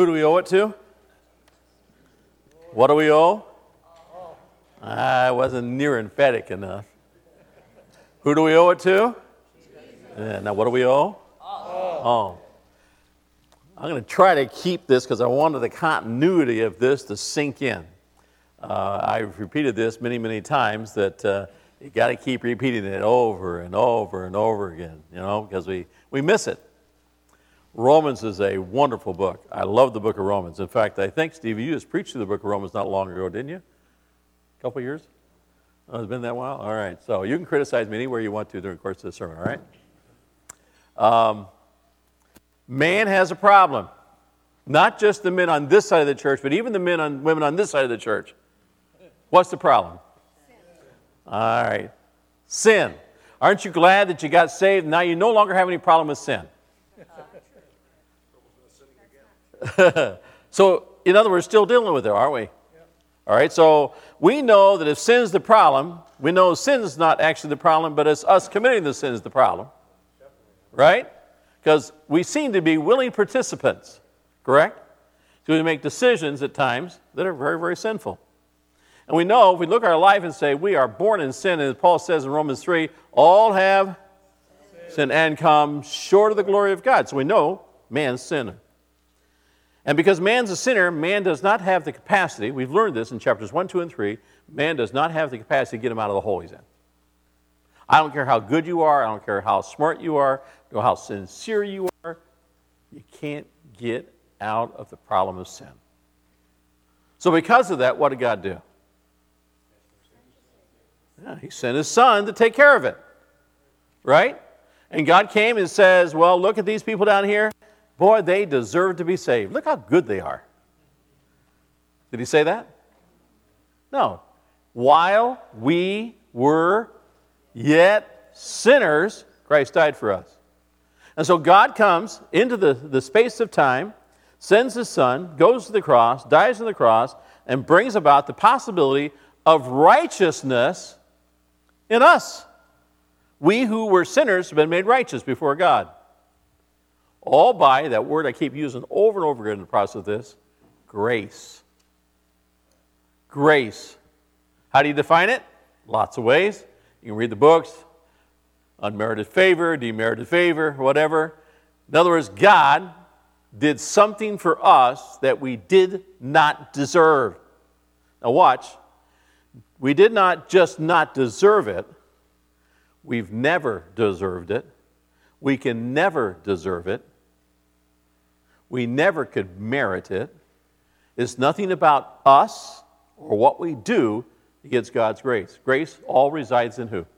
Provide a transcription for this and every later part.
Who do we owe it to? What do we owe? I wasn't near emphatic enough. Who do we owe it to? Yeah, now what do we owe? Oh. I'm going to try to keep this because I wanted the continuity of this to sink in. I've repeated this many, many times that you got to keep repeating it over and over and over again, because we miss it. Romans is a wonderful book. I love the book of Romans. In fact, I think, Steve, you just preached through the book of Romans not long ago, didn't you? A couple of years? Oh, it's been that while? All right. So you can criticize me anywhere you want to during the course of the sermon, all right? Man has a problem. Not just the men on this side of the church, but even the women on this side of the church. What's the problem? Sin. All right. Sin. Aren't you glad that you got saved? Now you no longer have any problem with sin. So, in other words, still dealing with it, aren't we? Yep. All right, so we know that if sin's the problem, we know sin's not actually the problem, but it's us committing the sin is the problem. Right? Because we seem to be willing participants, correct? So we make decisions at times that are very, very sinful. And we know, if we look at our life and say, we are born in sin, and as Paul says in Romans 3, all have sin and come short of the glory of God. So we know man's sinner. And because man's a sinner, man does not have the capacity, we've learned this in chapters 1, 2, and 3, man does not have the capacity to get him out of the hole he's in. I don't care how good you are, I don't care how smart you are, or how sincere you are, you can't get out of the problem of sin. So because of that, what did God do? Yeah, he sent his son to take care of it. Right? And God came and says, well, look at these people down here. Boy, they deserve to be saved. Look how good they are. Did he say that? No. While we were yet sinners, Christ died for us. And so God comes into the space of time, sends his son, goes to the cross, dies on the cross, and brings about the possibility of righteousness in us. We who were sinners have been made righteous before God. All by, that word I keep using over and over again in the process of this, grace. Grace. How do you define it? Lots of ways. You can read the books. Unmerited favor, demerited favor, whatever. In other words, God did something for us that we did not deserve. Now watch. We did not just not deserve it. We've never deserved it. We can never deserve it. We never could merit it. It's nothing about us or what we do against God's grace. Grace all resides in who?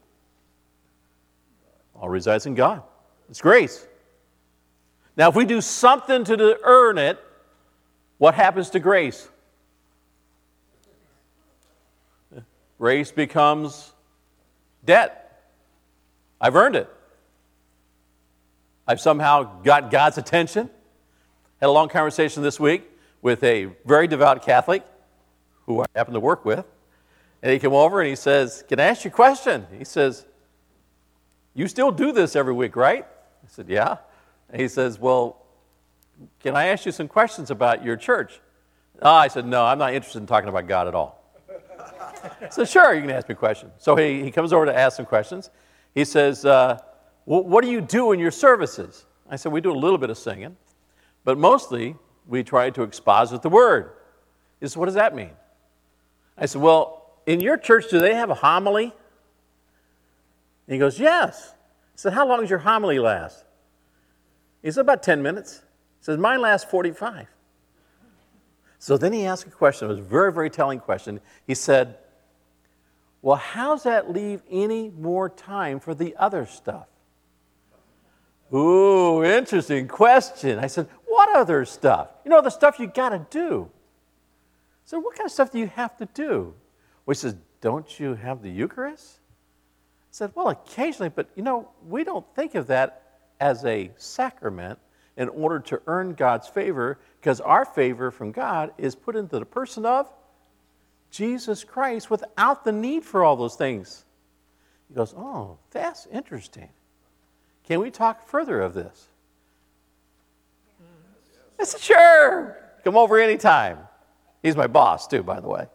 All resides in God. It's grace. Now, if we do something to earn it, what happens to grace? Grace becomes debt. I've earned it. I've somehow got God's attention. Had a long conversation this week with a very devout Catholic who I happen to work with. And he came over and he says, can I ask you a question? He says, you still do this every week, right? I said, yeah. And he says, well, can I ask you some questions about your church? I said, no, I'm not interested in talking about God at all. I said, sure, you can ask me a question. So he comes over to ask some questions. He says, what do you do in your services? I said, we do a little bit of singing, but mostly we try to exposit the word. He said, what does that mean? I said, well, in your church, do they have a homily? And he goes, yes. I said, how long does your homily last? He said, about 10 minutes. He says, mine lasts 45. So then he asked a question. It was a very, very telling question. He said, well, how's that leave any more time for the other stuff? Ooh, interesting question. I said, what other stuff? The stuff you got to do. So what kind of stuff do you have to do? Well, he says, don't you have the Eucharist? I said, well, occasionally, but we don't think of that as a sacrament in order to earn God's favor, because our favor from God is put into the person of Jesus Christ without the need for all those things. He goes, oh, that's interesting. Can we talk further of this? I said, sure. Come over anytime. He's my boss, too, by the way.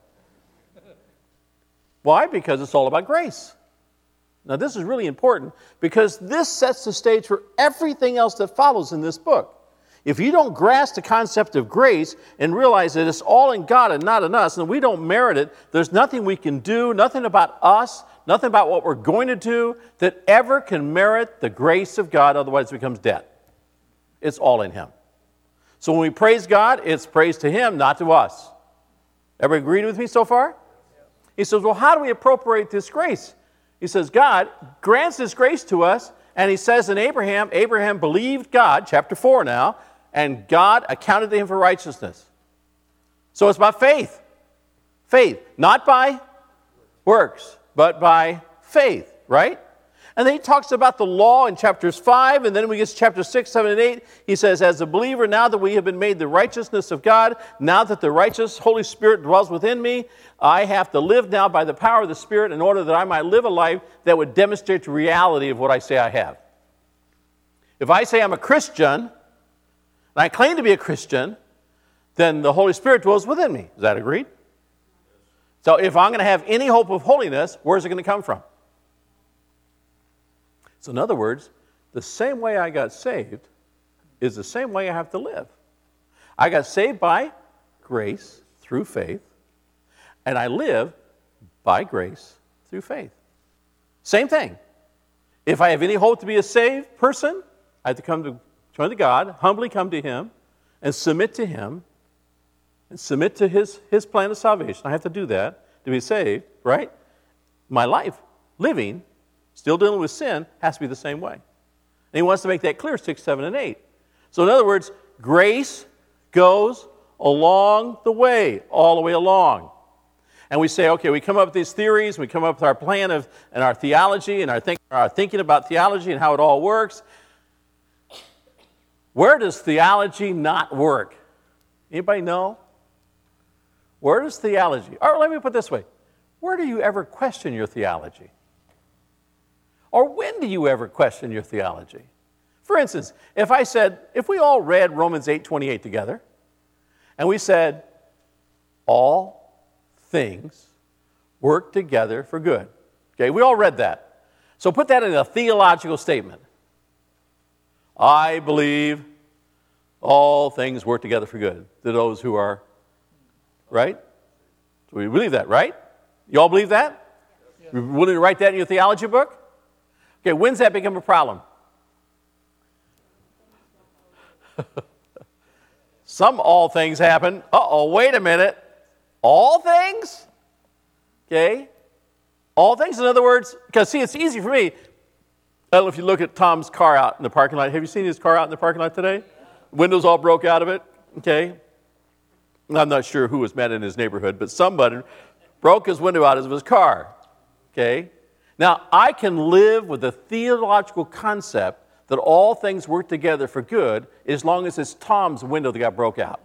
Why? Because it's all about grace. Now, this is really important because this sets the stage for everything else that follows in this book. If you don't grasp the concept of grace and realize that it's all in God and not in us, and we don't merit it, there's nothing we can do, nothing about us, nothing about what we're going to do that ever can merit the grace of God, otherwise it becomes debt. It's all in Him. So when we praise God, it's praise to Him, not to us. Everybody agreed with me so far? He says, well, how do we appropriate this grace? He says, God grants this grace to us, and He says in Abraham believed God, chapter 4 now, and God accounted to him for righteousness. So it's by faith. Faith, not by works, but by faith, right? And then he talks about the law in chapters 5, and then when we get to chapters 6, 7, and 8, he says, as a believer, now that we have been made the righteousness of God, now that the righteous Holy Spirit dwells within me, I have to live now by the power of the Spirit in order that I might live a life that would demonstrate the reality of what I say I have. If I say I'm a Christian, and I claim to be a Christian, then the Holy Spirit dwells within me. Is that agreed? So if I'm going to have any hope of holiness, where's it going to come from? So in other words, the same way I got saved is the same way I have to live. I got saved by grace through faith, and I live by grace through faith. Same thing. If I have any hope to be a saved person, I have to come to God, humbly come to Him, and submit to Him, and submit to His plan of salvation. I have to do that to be saved, right? My life, living, still dealing with sin, has to be the same way. And he wants to make that clear, 6, 7, and 8. So in other words, grace goes along the way, all the way along. And we say, okay, we come up with these theories, we come up with our plan and our theology, and our thinking about theology and how it all works. Where does theology not work? Anybody know? Where does theology, or let me put it this way, where do you ever question your theology? Or when do you ever question your theology? For instance, if we all read Romans 8:28 together, and we said, all things work together for good. Okay, we all read that. So put that in a theological statement. I believe all things work together for good to those who are, right? So we believe that, right? You all believe that? Yeah. You willing to write that in your theology book? Okay, when's that become a problem? Some all things happen. Wait a minute. All things? Okay. All things, in other words, because see, it's easy for me. I don't know if you look at Tom's car out in the parking lot. Have you seen his car out in the parking lot today? Windows all broke out of it. Okay. I'm not sure who was mad in his neighborhood, but somebody broke his window out of his car. Okay. Now, I can live with the theological concept that all things work together for good as long as it's Tom's window that got broke out.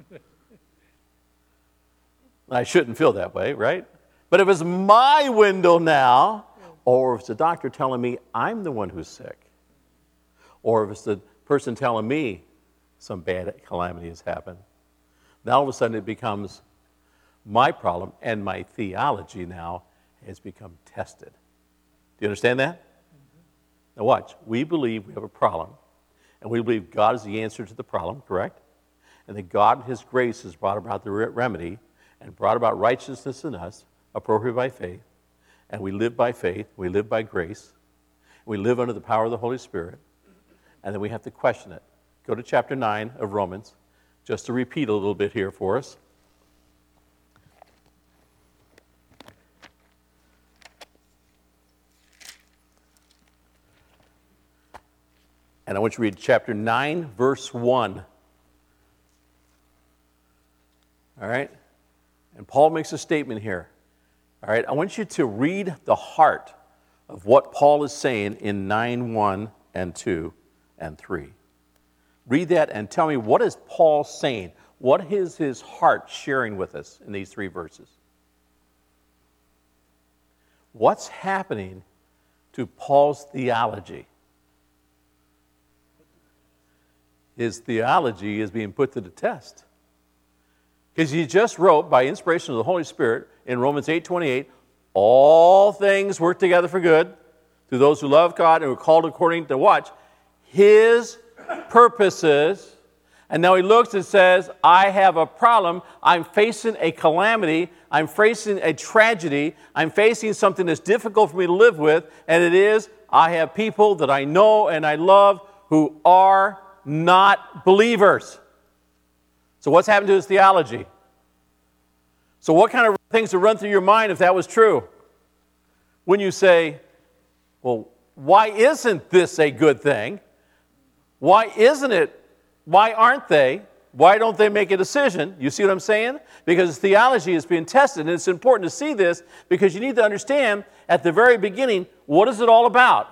I shouldn't feel that way, right? But if it's my window now, or if it's the doctor telling me I'm the one who's sick, or if it's the person telling me some bad calamity has happened, now all of a sudden it becomes my problem, and my theology now has become tested. Do you understand that? Mm-hmm. Now watch. We believe we have a problem, and we believe God is the answer to the problem, correct? And that God in His grace has brought about the remedy and brought about righteousness in us, appropriated by faith. And we live by faith, we live by grace, we live under the power of the Holy Spirit, and then we have to question it. Go to chapter 9 of Romans, just to repeat a little bit here for us. And I want you to read chapter 9, verse 1. All right? And Paul makes a statement here. All right? I want you to read the heart of what Paul is saying in 9:1 and 2 and 3. Read that and tell me, what is Paul saying? What is his heart sharing with us in these 3 verses? What's happening to Paul's theology? His theology is being put to the test. Because he just wrote, by inspiration of the Holy Spirit, in Romans 8:28, all things work together for good to those who love God and who are called according to watch his purposes. And now he looks and says, I have a problem. I'm facing a calamity. I'm facing a tragedy. I'm facing something that's difficult for me to live with. And it is, I have people that I know and I love who are not believers. So what's happened to his theology? So what kind of things would run through your mind if that was true? When you say, well, why isn't this a good thing? Why isn't it? Why aren't they? Why don't they make a decision? You see what I'm saying? Because theology is being tested, and it's important to see this because you need to understand at the very beginning, what is it all about?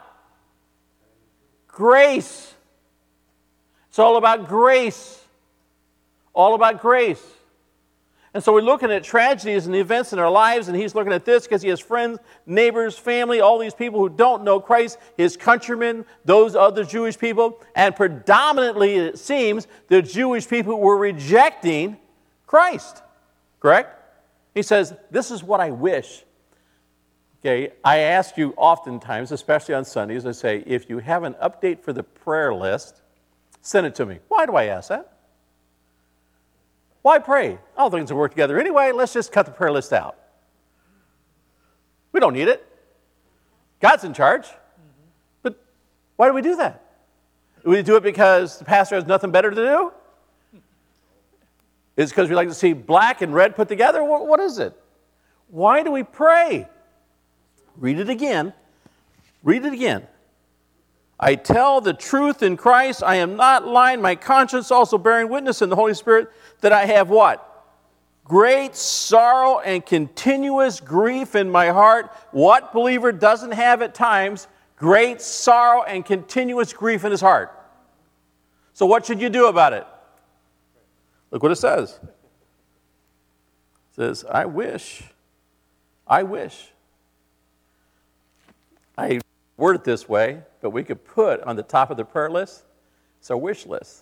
Grace. It's all about grace. All about grace. And so we're looking at tragedies and the events in our lives, and he's looking at this because he has friends, neighbors, family, all these people who don't know Christ, his countrymen, those other Jewish people, and predominantly, it seems, the Jewish people were rejecting Christ. Correct? He says, this is what I wish. Okay, I ask you oftentimes, especially on Sundays, I say, if you have an update for the prayer list, send it to me. Why do I ask that? Why pray? All things will work together anyway. Let's just cut the prayer list out. We don't need it. God's in charge. But why do we do that? Do we do it because the pastor has nothing better to do? Is it because we like to see black and red put together? What is it? Why do we pray? Read it again. Read it again. I tell the truth in Christ. I am not lying. My conscience also bearing witness in the Holy Spirit that I have what? Great sorrow and continuous grief in my heart. What believer doesn't have at times great sorrow and continuous grief in his heart? So what should you do about it? Look what it says. It says, I wish. I word it this way, but we could put on the top of the prayer list, it's our wish list.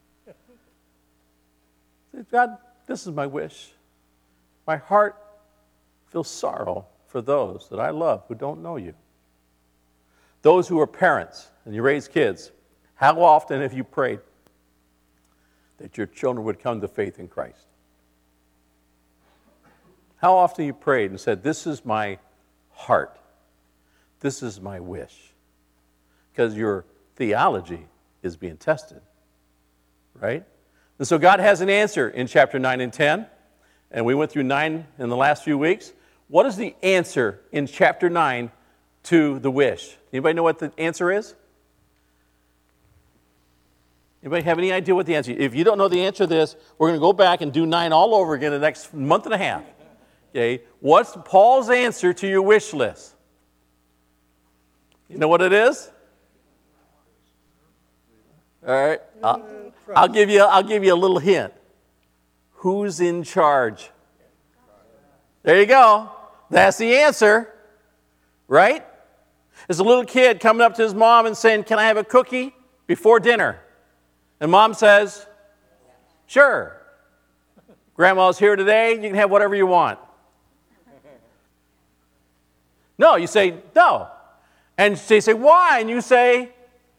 God, this is my wish. My heart feels sorrow for those that I love who don't know you. Those who are parents and you raise kids, how often have you prayed that your children would come to faith in Christ? How often you prayed and said, this is my heart. This is my wish. Because your theology is being tested, right? And so God has an answer in chapter 9 and 10. And we went through 9 in the last few weeks. What is the answer in chapter 9 to the wish? Anybody know what the answer is? Anybody have any idea what the answer is? If you don't know the answer to this, we're going to go back and do 9 all over again the next month and a half. Okay? What's Paul's answer to your wish list? You know what it is? All right. I'll give you a little hint. Who's in charge? There you go. That's the answer. Right? There's a little kid coming up to his mom and saying, can I have a cookie before dinner? And mom says, sure. Grandma's here today. You can have whatever you want. No, you say, no. And they say, why? And you say,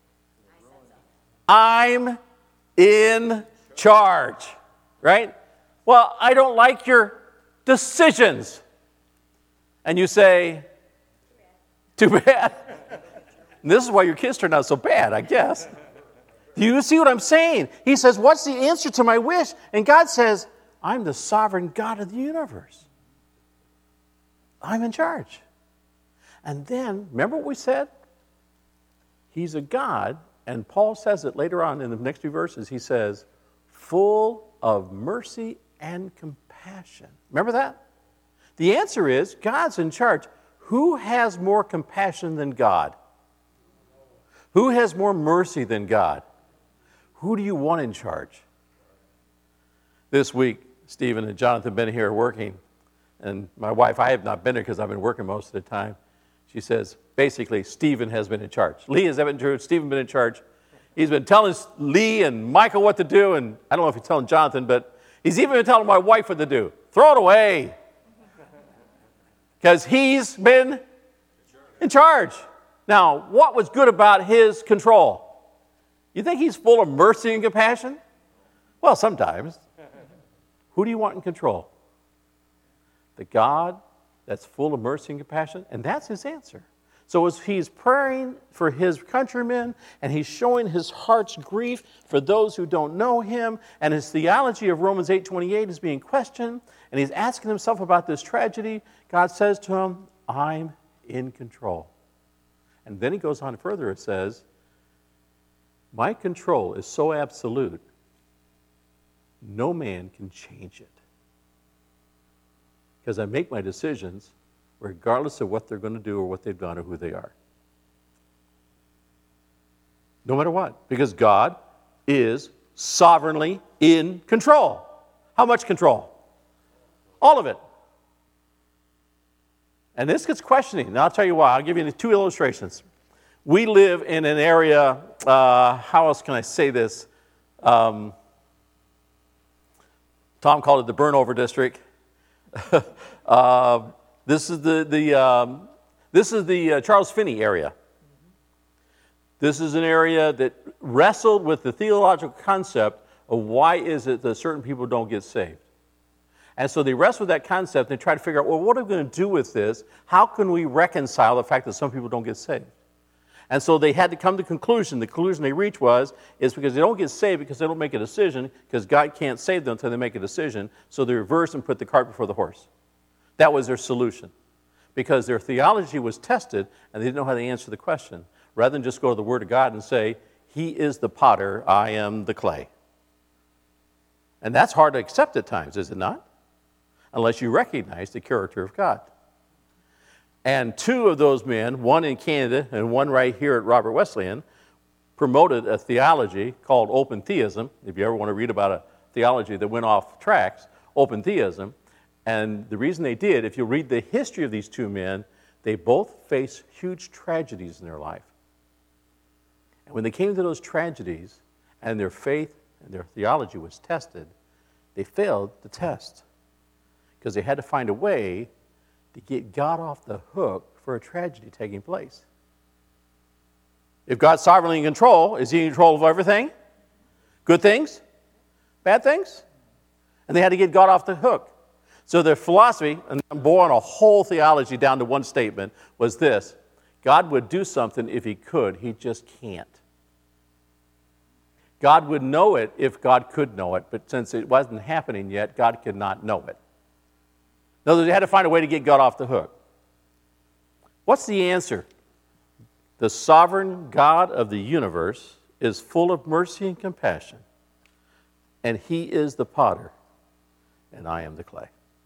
I'm in charge, right? Well, I don't like your decisions. And you say, too bad. And this is why your kids turned out so bad, I guess. Do you see what I'm saying? He says, what's the answer to my wish? And God says, I'm the sovereign God of the universe. I'm in charge. And then, remember what we said? He's a God, and Paul says it later on in the next few verses. He says, full of mercy and compassion. Remember that? The answer is, God's in charge. Who has more compassion than God? Who has more mercy than God? Who do you want in charge? This week, Stephen and Jonathan have been here working, and my wife, I have not been here because I've been working most of the time. She says, basically, Stephen has been in charge. Lee has been in charge. Stephen has been in charge. He's been telling Lee and Michael what to do, and I don't know if he's telling Jonathan, but He's even been telling my wife what to do. Throw it away. Because he's been in charge. Now, what was good about his control? You think he's full of mercy and compassion? Well, sometimes. Who do you want in control? The God that's full of mercy and compassion? And that's his answer. So as he's praying for his countrymen, and he's showing his heart's grief for those who don't know him, and his theology of Romans 8:28 is being questioned, and he's asking himself about this tragedy, God says to him, I'm in control. And then he goes on further, it says, my control is so absolute, no man can change it. Because I make my decisions regardless of what they're going to do or what they've done or who they are. No matter what. Because God is sovereignly in control. How much control? All of it. And this gets questioning. And I'll tell you why. I'll give you 2 illustrations. We live in an area, how else can I say this? Tom called it the burnover district. This is the Charles Finney area. This is an area that wrestled with the theological concept of why is it that certain people don't get saved. And so they wrestle with that concept and they try to figure out, well, what are we going to do with this? How can we reconcile the fact that some people don't get saved? And so they had to come to the conclusion they reached is because they don't get saved because they don't make a decision, because God can't save them until they make a decision, so they reverse and put the cart before the horse. That was their solution, because their theology was tested and they didn't know how to answer the question, rather than just go to the Word of God and say, He is the potter, I am the clay. And that's hard to accept at times, is it not? Unless you recognize the character of God. And 2 of those men, one in Canada and one right here at Robert Wesleyan, promoted a theology called open theism. If you ever want to read about a theology that went off tracks, open theism. And the reason they did, if you read the history of these 2 men, they both faced huge tragedies in their life. And when they came to those tragedies and their faith and their theology was tested, they failed the test because they had to find a way to get God off the hook for a tragedy taking place. If God's sovereignly in control, is He in control of everything? Good things? Bad things? And they had to get God off the hook. So their philosophy, and I'm boiling a whole theology down to one statement, was this: God would do something if He could, He just can't. God would know it if God could know it, but since it wasn't happening yet, God could not know it. In other words, they had to find a way to get God off the hook. What's the answer? The sovereign God of the universe is full of mercy and compassion, and He is the potter, and I am the clay.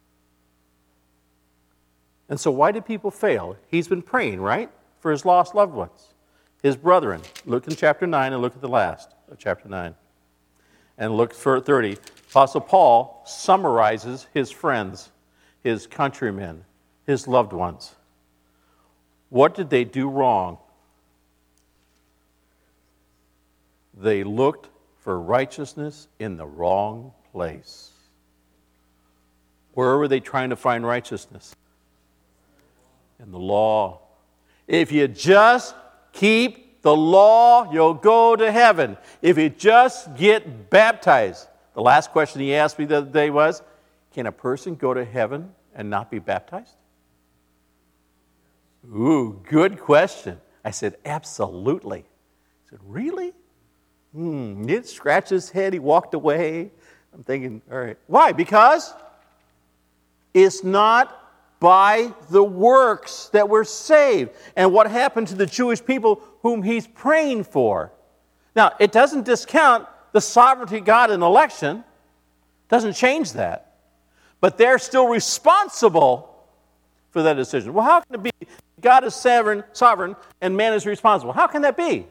And so why did people fail? He's been praying, right, for his lost loved ones, his brethren. Look in chapter 9 and look at the last of chapter 9. And look for 30. Apostle Paul summarizes his friends, his countrymen, his loved ones. What did they do wrong? They looked for righteousness in the wrong place. Where were they trying to find righteousness? In the law. If you just keep the law, you'll go to heaven. If you just get baptized. The last question he asked me the other day was, can a person go to heaven and not be baptized? Ooh, good question. I said, absolutely. He said, really? He scratched his head, he walked away. I'm thinking, all right. Why? Because it's not by the works that we're saved. And what happened to the Jewish people whom he's praying for? Now, it doesn't discount the sovereignty of God in election. It doesn't change that. But they're still responsible for that decision. Well, how can it be God is sovereign, and man is responsible? How can that be?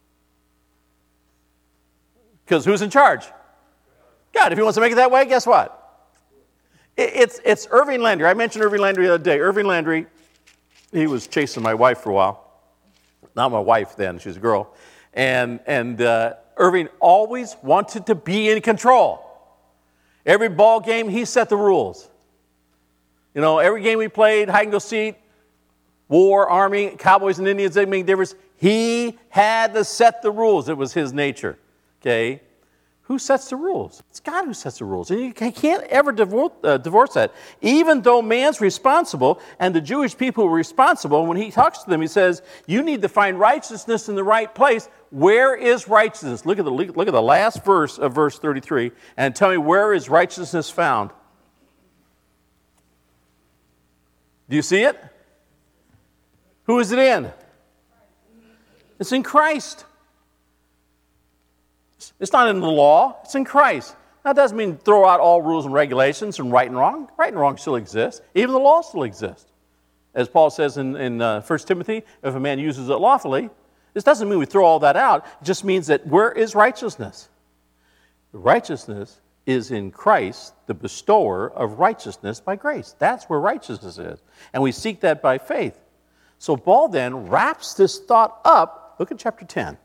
Because who's in charge? God. If he wants to make it that way, guess what? It's Irving Landry. I mentioned Irving Landry the other day. Irving Landry, he was chasing my wife for a while. Not my wife then, she was a girl. And Irving always wanted to be in control. Every ball game, he set the rules. You know, every game we played, hide and go seek, war, army, cowboys and Indians, didn't make a difference. He had to set the rules. It was his nature. Okay? Who sets the rules? It's God who sets the rules. And you can't ever divorce that. Even though man's responsible, and the Jewish people were responsible, when he talks to them, he says, you need to find righteousness in the right place. Where is righteousness? Look at the last verse of verse 33, and tell me, where is righteousness found? Do you see it? Who is it in? It's in Christ. It's not in the law. It's in Christ. That doesn't mean throw out all rules and regulations and right and wrong. Right and wrong still exists. Even the law still exists. As Paul says in 1 Timothy, if a man uses it lawfully, this doesn't mean we throw all that out. It just means that where is righteousness? Righteousness is in Christ, the bestower of righteousness by grace. That's where righteousness is. And we seek that by faith. So Paul then wraps this thought up. Look at chapter 10.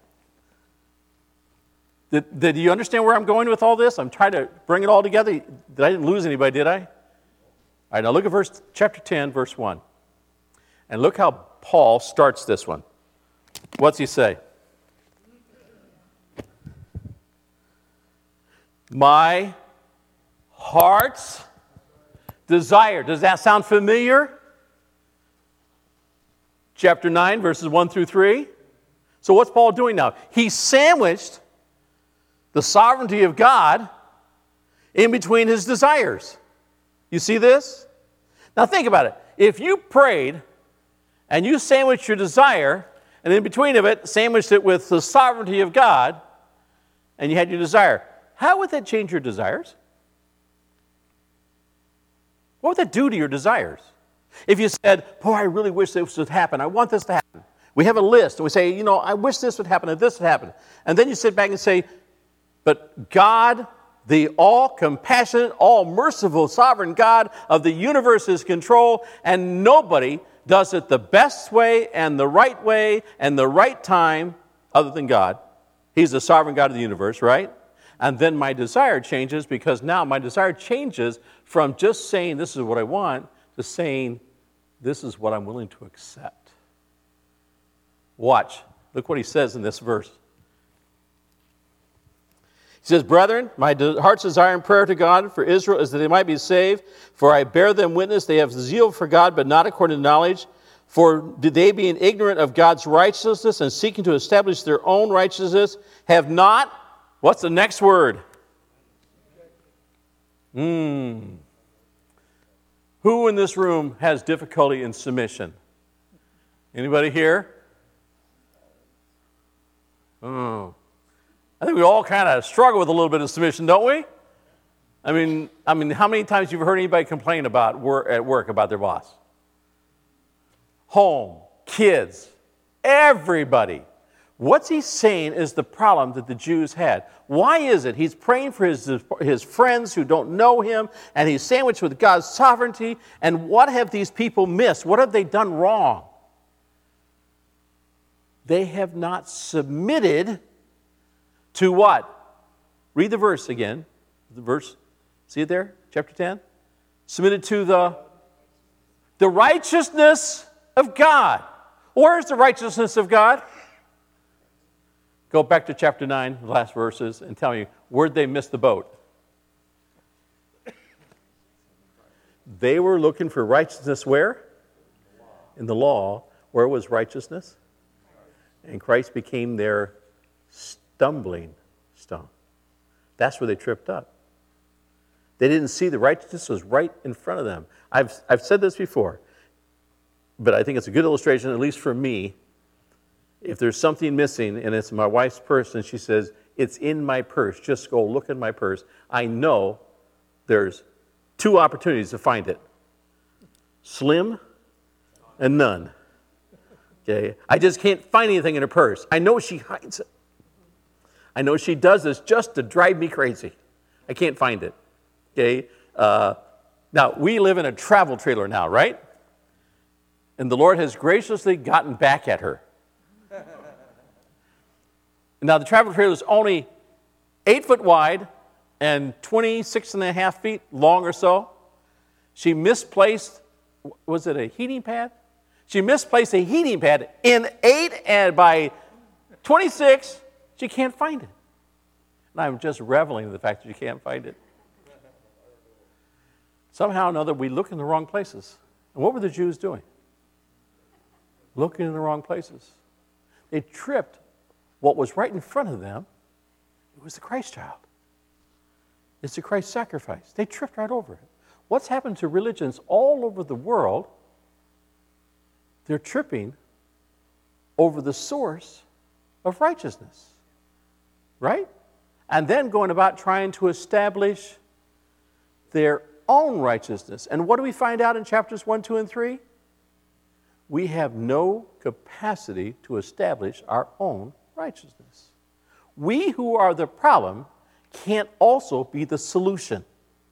Did you understand where I'm going with all this? I'm trying to bring it all together. I didn't lose anybody, did I? All right, now look at chapter 10, verse 1. And look how Paul starts this one. What's he say? My heart's desire. Does that sound familiar? Chapter 9, verses 1 through 3. So what's Paul doing now? He sandwiched the sovereignty of God in between his desires. You see this? Now think about it. If you prayed and you sandwiched your desire, and in between of it, sandwiched it with the sovereignty of God, and you had your desire, how would that change your desires? What would that do to your desires? If you said, boy, I really wish this would happen. I want this to happen. We have a list, and we say, I wish this would happen and this would happen. And then you sit back and say, but God, the all-compassionate, all-merciful, sovereign God of the universe is in control, and nobody does it the best way and the right time other than God. He's the sovereign God of the universe, right? And then my desire changes, because now my desire changes from just saying this is what I want to saying this is what I'm willing to accept. Watch. Look what he says in this verse. He says, brethren, my heart's desire and prayer to God for Israel is that they might be saved. For I bear them witness, they have zeal for God, but not according to knowledge. For they, being ignorant of God's righteousness and seeking to establish their own righteousness, have not, what's the next word? Who in this room has difficulty in submission? Anybody here? Oh. I think we all kind of struggle with a little bit of submission, don't we? I mean, how many times you've heard anybody complain about at work about their boss? Home, kids, everybody. What's he saying is the problem that the Jews had? Why is it? He's praying for his friends who don't know him, and he's sandwiched with God's sovereignty. And what have these people missed? What have they done wrong? They have not submitted to what? Read the verse again. The verse, see it there? Chapter 10? Submitted to the righteousness of God. Where is the righteousness of God? Go back to chapter 9, the last verses, and tell me, where'd they miss the boat? They were looking for righteousness where? In the law. Where was righteousness? And Christ became their stumbling stone. That's where they tripped up. They didn't see the righteousness was right in front of them. I've said this before, but I think it's a good illustration, at least for me. If there's something missing and it's my wife's purse and she says, it's in my purse, just go look in my purse, I know there's two opportunities to find it. Slim and none. Okay? I just can't find anything in her purse. I know she hides it. I know she does this just to drive me crazy. I can't find it. Okay? Now, we live in a travel trailer now, right? And the Lord has graciously gotten back at her. Now, the travel trailer is only 8 foot wide and 26 and a half feet long or so. She misplaced, was it a heating pad? She misplaced a heating pad in 8, and by 26, she can't find it. And I'm just reveling in the fact that you can't find it. Somehow or another, we look in the wrong places. And what were the Jews doing? Looking in the wrong places. They tripped what was right in front of them. It was the Christ child. It's the Christ sacrifice. They tripped right over it. What's happened to religions all over the world? They're tripping over the source of righteousness. Right? And then going about trying to establish their own righteousness. And what do we find out in chapters 1, 2, and 3? We have no capacity to establish our own righteousness. We who are the problem can't also be the solution.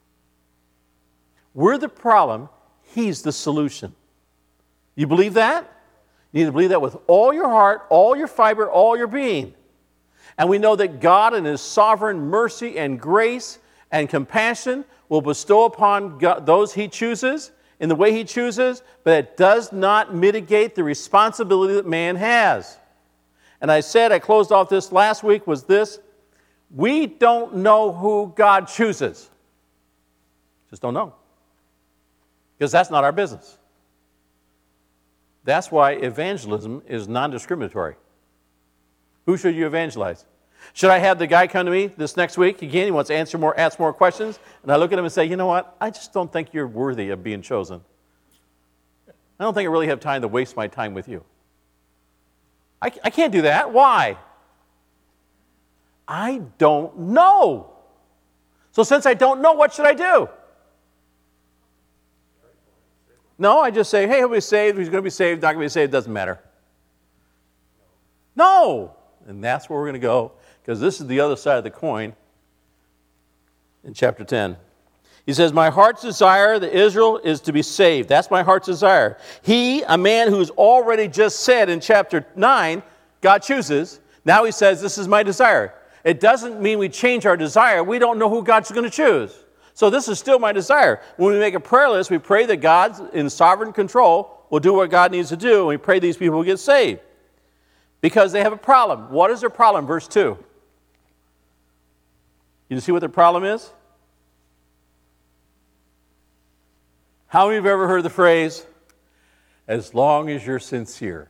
We're the problem, he's the solution. You believe that? You need to believe that with all your heart, all your fiber, all your being. And we know that God in his sovereign mercy and grace and compassion will bestow upon those he chooses in the way he chooses, but it does not mitigate the responsibility that man has. And I closed off this last week, was this: we don't know who God chooses. Just don't know. Because that's not our business. That's why evangelism is non-discriminatory. Who should you evangelize? Should I have the guy come to me this next week? Again, he wants to ask more questions. And I look at him and say, you know what? I just don't think you're worthy of being chosen. I don't think I really have time to waste my time with you. I can't do that. Why? I don't know. So since I don't know, what should I do? No, I just say, hey, he'll be saved. He's going to be saved. Not going to be saved. Doesn't matter. No. And that's where we're going to go, because this is the other side of the coin in chapter 10. He says, my heart's desire, that Israel is to be saved. That's my heart's desire. He, a man who's already just said in chapter 9, God chooses. Now he says, this is my desire. It doesn't mean we change our desire. We don't know who God's going to choose. So this is still my desire. When we make a prayer list, we pray that God, in sovereign control, will do what God needs to do, and we pray these people will get saved. Because they have a problem. What is their problem? Verse 2. You see what their problem is? How many have ever heard the phrase, as long as you're sincere?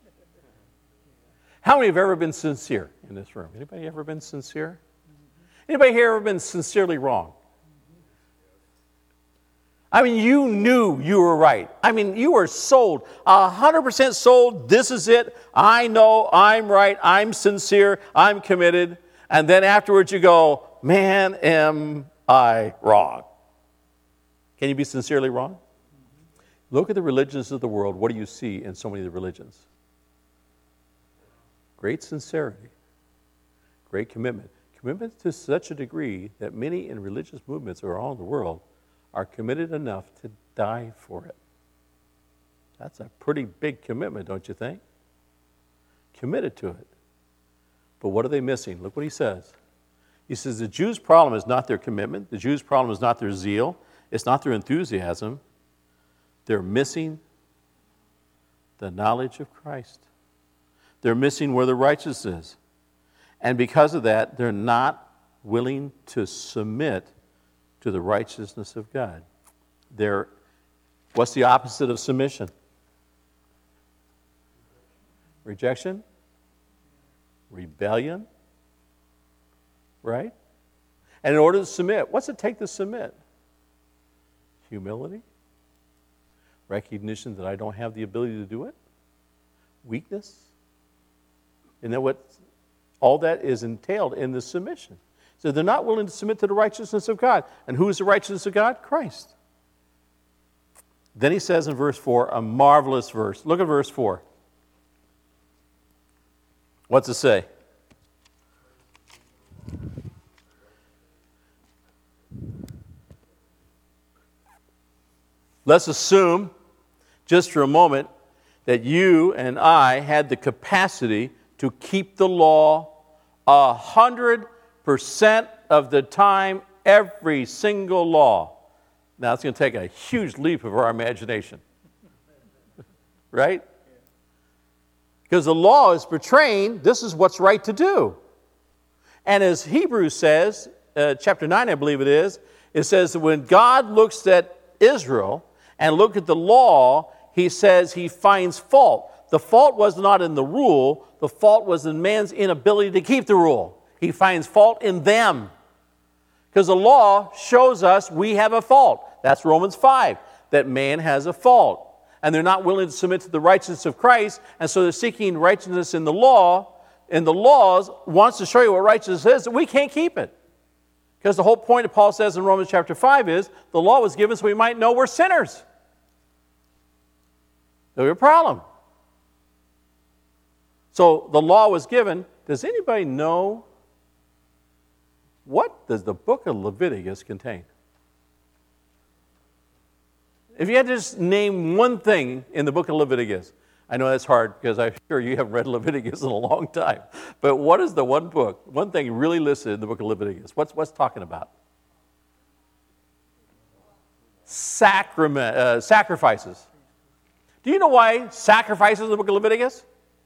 How many have ever been sincere in this room? Anybody ever been sincere? Anybody here ever been sincerely wrong? I mean, you knew you were right. I mean, you were sold, 100% sold. This is it. I know I'm right. I'm sincere. I'm committed. And then afterwards you go, man, am I wrong? Can you be sincerely wrong? Look at the religions of the world. What do you see in so many of the religions? Great sincerity. Great commitment. Commitment to such a degree that many in religious movements around the world are committed enough to die for it. That's a pretty big commitment, don't you think? Committed to it. But what are they missing? Look what he says. He says the Jews' problem is not their commitment. The Jews' problem is not their zeal. It's not their enthusiasm. They're missing the knowledge of Christ. They're missing where the righteousness is. And because of that, they're not willing to submit to the righteousness of God. What's the opposite of submission? Rejection? Rebellion? Right? And in order to submit, what's it take to submit? Humility? Recognition that I don't have the ability to do it? Weakness? Isn't that what all that is entailed in the submission? So they're not willing to submit to the righteousness of God. And who is the righteousness of God? Christ. Then he says in verse 4, a marvelous verse. Look at verse 4. What's it say? Let's assume, just for a moment, that you and I had the capacity to keep the law 100% of the time, every single law. Now, it's going to take a huge leap of our imagination. Right? Because the law is portraying this is what's right to do. And as Hebrews says, chapter 9, I believe it says that when God looks at Israel and look at the law, he says he finds fault. The fault was not in the rule. The fault was in man's inability to keep the rule. He finds fault in them. Because the law shows us we have a fault. That's Romans 5, that man has a fault. And they're not willing to submit to the righteousness of Christ, and so they're seeking righteousness in the law. And the laws wants to show you what righteousness is, and we can't keep it. Because the whole point that Paul says in Romans chapter 5 is the law was given so we might know we're sinners. There's a problem. So the law was given. Does anybody know what does the book of Leviticus contain? If you had to just name one thing in the book of Leviticus, I know that's hard because I'm sure you haven't read Leviticus in a long time. But what is the one thing really listed in the book of Leviticus? What's talking about? Sacrifices. Do you know why sacrifices in the book of Leviticus?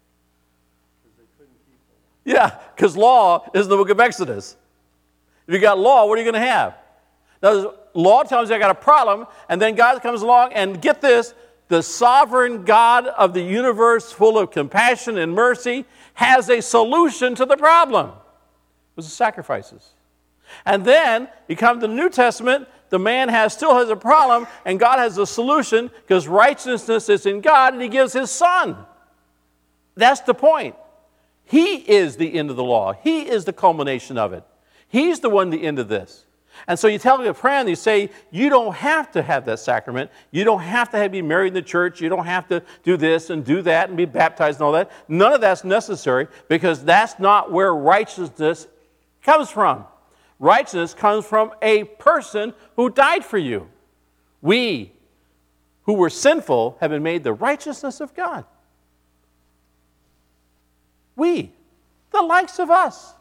Yeah, because law is in the book of Exodus. If you got law, what are you going to have? Now, law tells you I got a problem, and then God comes along and get this, the sovereign God of the universe full of compassion and mercy has a solution to the problem. It was the sacrifices. And then you come to the New Testament, the man still has a problem, and God has a solution because righteousness is in God, and he gives his son. That's the point. He is the end of the law. He is the culmination of it. He's the one, the end of this. And so you tell me a prayer and you say, you don't have to have that sacrament. You don't have to be married in the church. You don't have to do this and do that and be baptized and all that. None of that's necessary because that's not where righteousness comes from. Righteousness comes from a person who died for you. We, who were sinful, have been made the righteousness of God. We, the likes of us.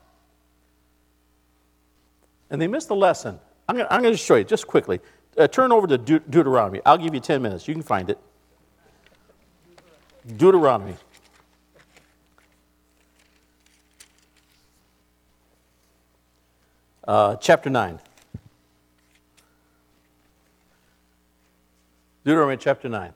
And they missed the lesson. I'm going to show you just quickly. Turn over to Deuteronomy. I'll give you 10 minutes. You can find it. Deuteronomy. Chapter 9. Deuteronomy chapter 9.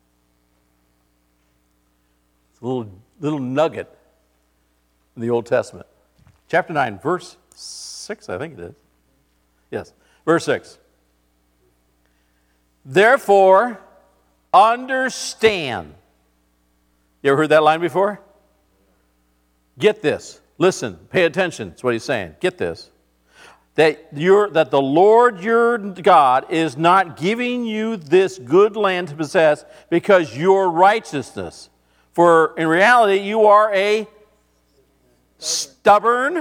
It's a little nugget in the Old Testament. Chapter 9, verse 6, I think it is. Yes, verse 6. Therefore, understand. You ever heard that line before? Get this. Listen, pay attention. That's what he's saying. Get this. That the Lord your God is not giving you this good land to possess because your righteousness. For in reality, you are a stubborn,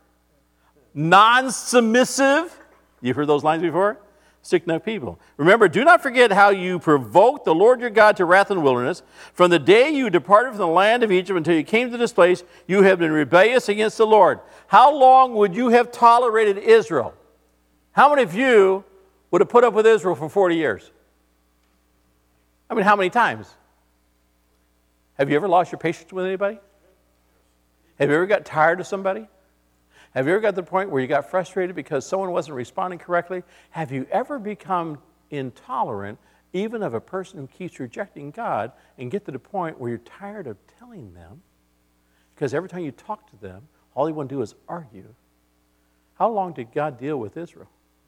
non-submissive. You've heard those lines before? Stick-necked people. Remember, do not forget how you provoked the Lord your God to wrath in the wilderness. From the day you departed from the land of Egypt until you came to this place, you have been rebellious against the Lord. How long would you have tolerated Israel? How many of you would have put up with Israel for 40 years? I mean, how many times? Have you ever lost your patience with anybody? Have you ever got tired of somebody? Have you ever got to the point where you got frustrated because someone wasn't responding correctly? Have you ever become intolerant even of a person who keeps rejecting God and get to the point where you're tired of telling them because every time you talk to them, all they want to do is argue? How long did God deal with Israel?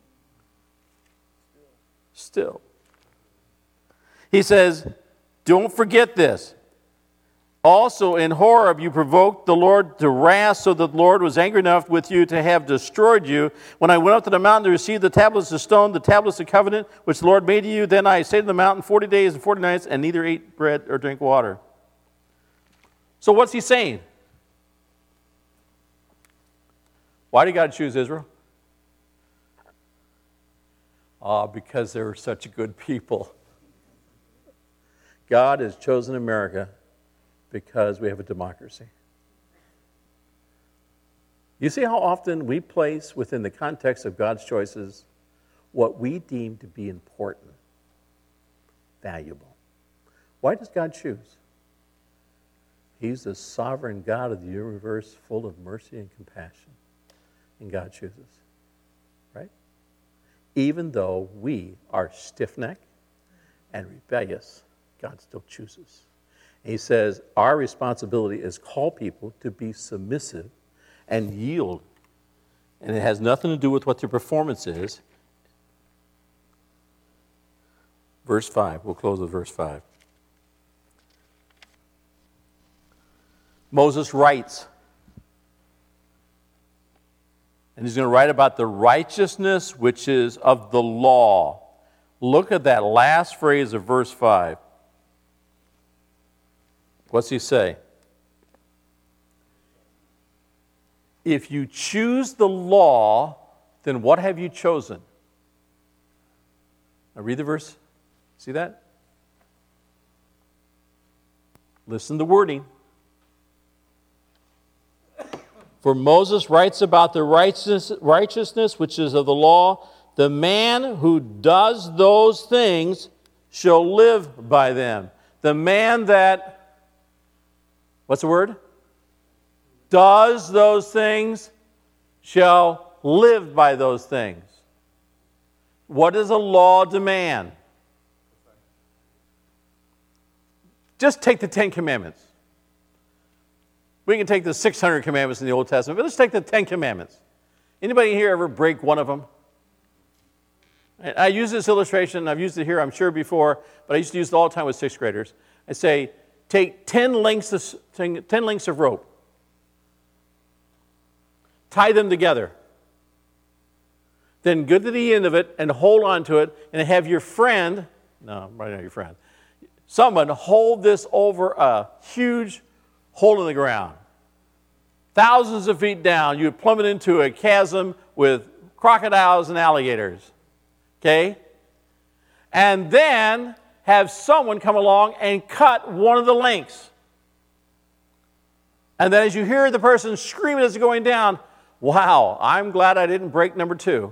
Still. He says, don't forget this. Also in Horeb you provoked the Lord to wrath, so that the Lord was angry enough with you to have destroyed you. When I went up to the mountain to receive the tablets of stone, the tablets of covenant, which the Lord made to you, then I stayed on the mountain 40 days and 40 nights, and neither ate bread or drank water. So what's he saying? Why did God choose Israel? Because they were such good people. God has chosen America because we have a democracy. You see how often we place within the context of God's choices what we deem to be important, valuable. Why does God choose? He's the sovereign God of the universe, full of mercy and compassion. And God chooses, right? Even though we are stiff-necked and rebellious, God still chooses. And he says our responsibility is call people to be submissive and yield. And it has nothing to do with what their performance is. Verse 5. We'll close with verse 5. Moses writes, and he's going to write about the righteousness which is of the law. Look at that last phrase of verse 5. What's he say? If you choose the law, then what have you chosen? Now read the verse. See that? Listen to the wording. For Moses writes about the righteousness which is of the law. The man who does those things shall live by them. The man that, what's the word? Does those things shall live by those things. What does a law demand? Just take the 10 Commandments. We can take the 600 commandments in the Old Testament, but let's take the 10 commandments. Anybody here ever break one of them? I use this illustration, I've used it here, I'm sure, before, but I used to use it all the time with sixth graders. I say, take 10 lengths of rope. Tie them together. Then go to the end of it and hold on to it and have your friend, no, right now your friend, someone hold this over a huge hole in the ground. Thousands of feet down, you would plummet into a chasm with crocodiles and alligators. Okay? And then have someone come along and cut one of the lengths. And then as you hear the person screaming as it's going down, wow, I'm glad I didn't break number 2.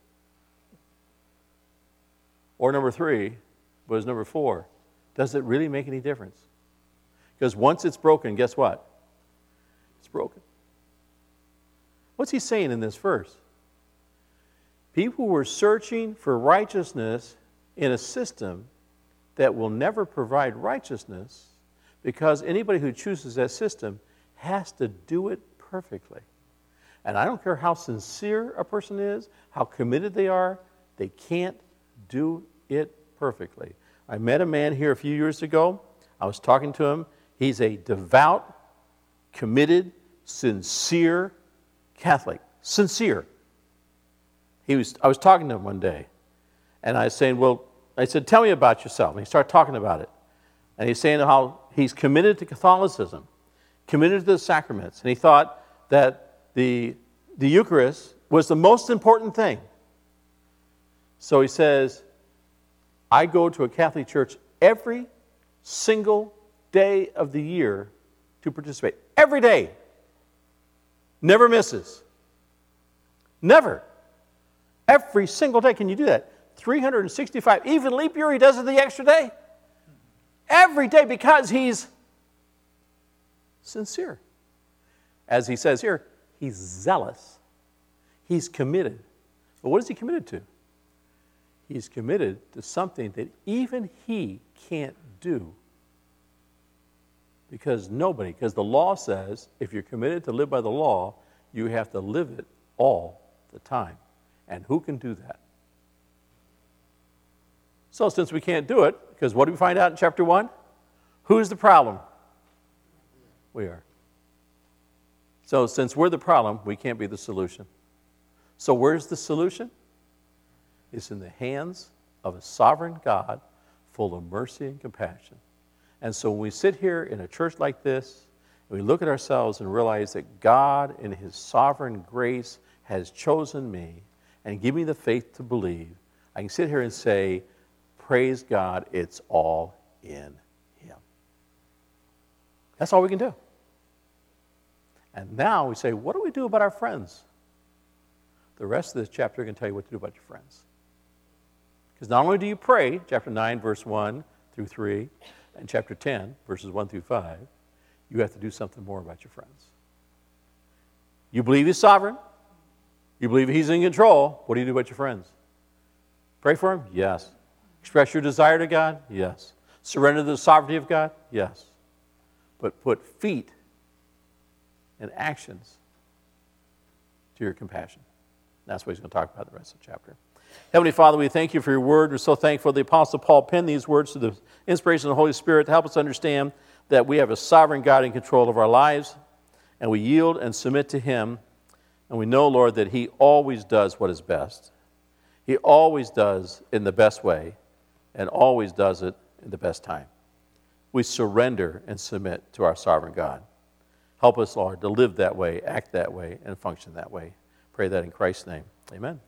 Or number 3, but it's number 4. Does it really make any difference? Because once it's broken, guess what? It's broken. What's he saying in this verse? People were searching for righteousness in a system that will never provide righteousness because anybody who chooses that system has to do it perfectly. And I don't care how sincere a person is, how committed they are, they can't do it perfectly. I met a man here a few years ago. I was talking to him. He's a devout, committed, sincere Catholic. Sincere. I was talking to him one day, and I was saying, I said, tell me about yourself. And he started talking about it. And he's saying how he's committed to Catholicism, committed to the sacraments, and he thought that the Eucharist was the most important thing. So he says, I go to a Catholic church every single day of the year to participate. Every day. Never misses. Never. Every single day. Can you do that? 365. Even leap year, he does it the extra day. Every day because he's sincere. As he says here, he's zealous. He's committed. But what is he committed to? He's committed to something that even he can't do. Because the law says if you're committed to live by the law, you have to live it all the time. And who can do that? So since we can't do it, because what do we find out in chapter 1? Who's the problem? We are. So since we're the problem, we can't be the solution. So where's the solution? It's in the hands of a sovereign God full of mercy and compassion. And so when we sit here in a church like this, and we look at ourselves and realize that God in his sovereign grace has chosen me and give me the faith to believe, I can sit here and say, praise God, it's all in him. That's all we can do. And now we say, what do we do about our friends? The rest of this chapter is going to tell you what to do about your friends. Because not only do you pray, chapter 9, verse 1 through 3, and chapter 10, verses 1 through 5, you have to do something more about your friends. You believe he's sovereign. You believe he's in control. What do you do about your friends? Pray for him? Yes. Express your desire to God? Yes. Surrender to the sovereignty of God? Yes. But put feet and actions to your compassion. That's what he's going to talk about the rest of the chapter. Heavenly Father, we thank you for your word. We're so thankful the Apostle Paul penned these words through the inspiration of the Holy Spirit to help us understand that we have a sovereign God in control of our lives, and we yield and submit to him, and we know, Lord, that he always does what is best. He always does in the best way, and always does it in the best time. We surrender and submit to our sovereign God. Help us, Lord, to live that way, act that way, and function that way. Pray that in Christ's name. Amen.